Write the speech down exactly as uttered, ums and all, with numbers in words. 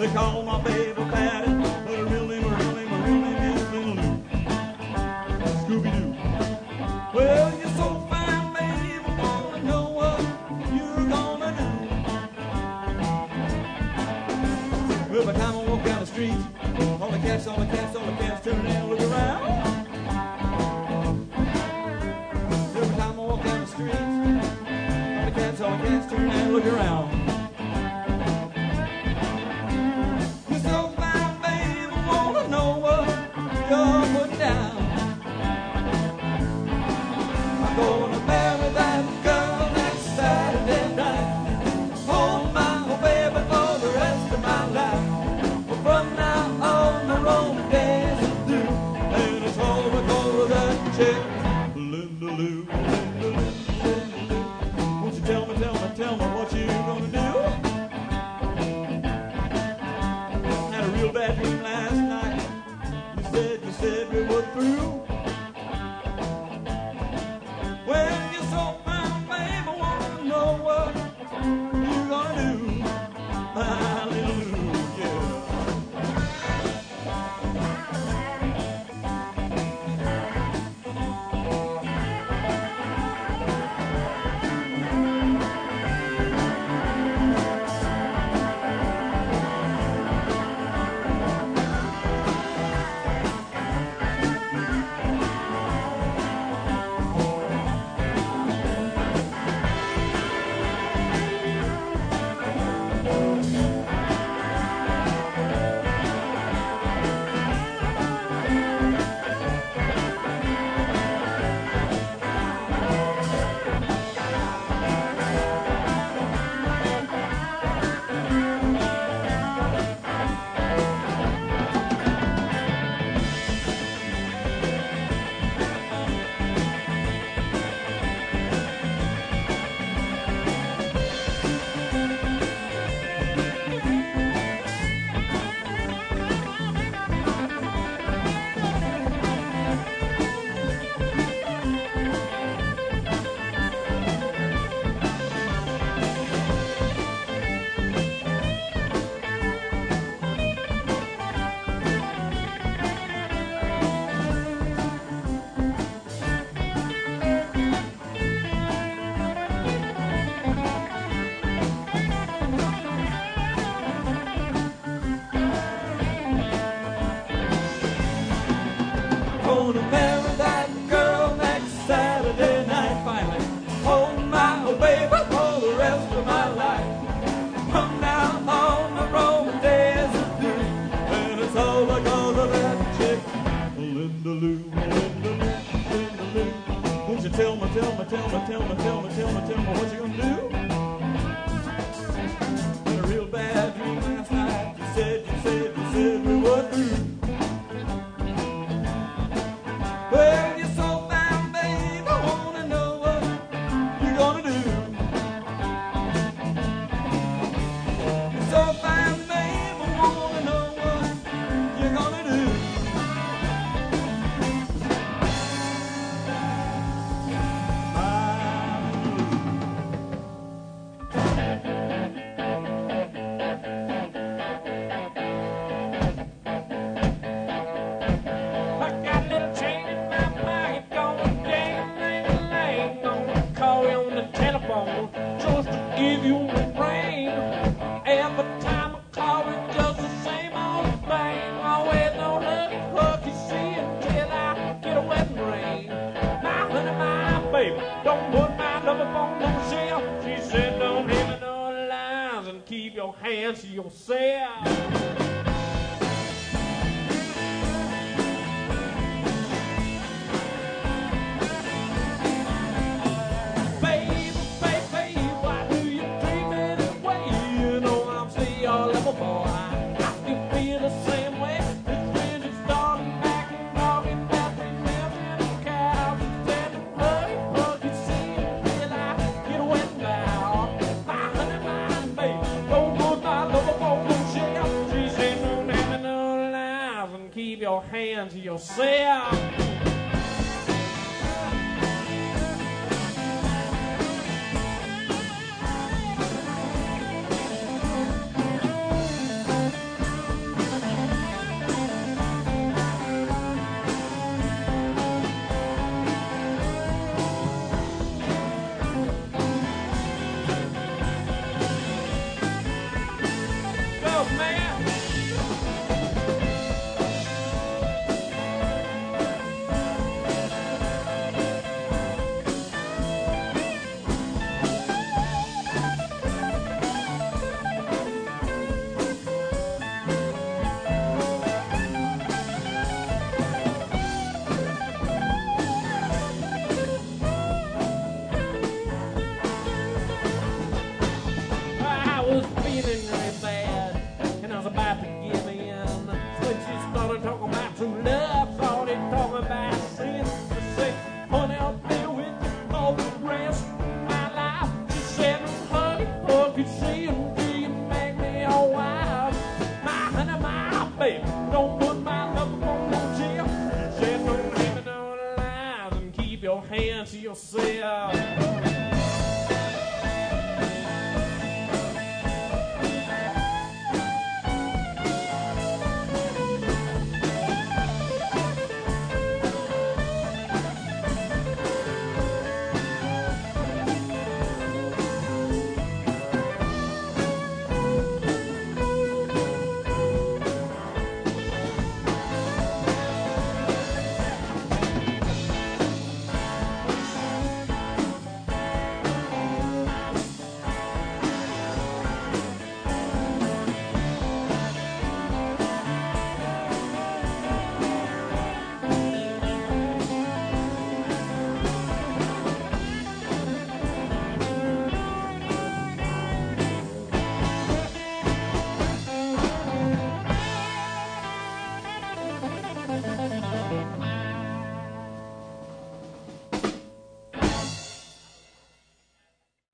they call my baby Patty, but her real name, her real name, her real name is Little Lou. Scooby-Doo. Well, you're so fine, baby, I wanna know what you're gonna do. Well, by the time I walk down the street, all the cats, all the cats, all the cats turn and look around. Every time I walk down the street, all the cats, all the cats turn and look around. You're so fine, baby, I wanna know what you're putting down. I'm gonna marry that girl next Saturday night. Hold my baby for the rest of my life. But from now on, the romance days are through, and it's all because of that chick, Linda Lou, Linda Lou, Linda Lou. Won't you tell me, tell me, tell me what you gonna do? Had a real bad dream last night. You said, you said we were through. Well, you're so fine, babe, I wanna know what you gonna do, my little Lou, yeah. Gonna marry that girl next Saturday night, finally. Hold my baby for the rest of my life. From now on, the Roman days are through, and it's all because of that chick, Linda Lou, Linda Lou, Linda Lou. Won't you tell me, tell me, tell me, tell me, tell me, tell me, tell me what you gonna do? Had a real bad dream last night. You said, you said, you said we were through. Well, you're so fine, babe, I wanna know what you're gonna do. You're so fine, babe, I wanna know what you're gonna do. I got a little change in my pocket, gonna ding, ding, ding, gonna call you on the telephone just to give you a ring. Every time I call, it's just the same old thing. Always no lucky hook, you see, until I get a wedding ring. My honey, my baby, don't put my love upon no shelf. She said, don't hit me no lies and keep your hands to yourself. Baby, baby, why do you treat me this way? You know I'm still your lover boy. I can feel the same way. This wind is starting back and talking about me melting the cows instead of blood. But you see, until I get wet now. My honey, my baby, don't put my love upon no shelf. She said, don't have me no lies and keep your hands to yourself. to yourself.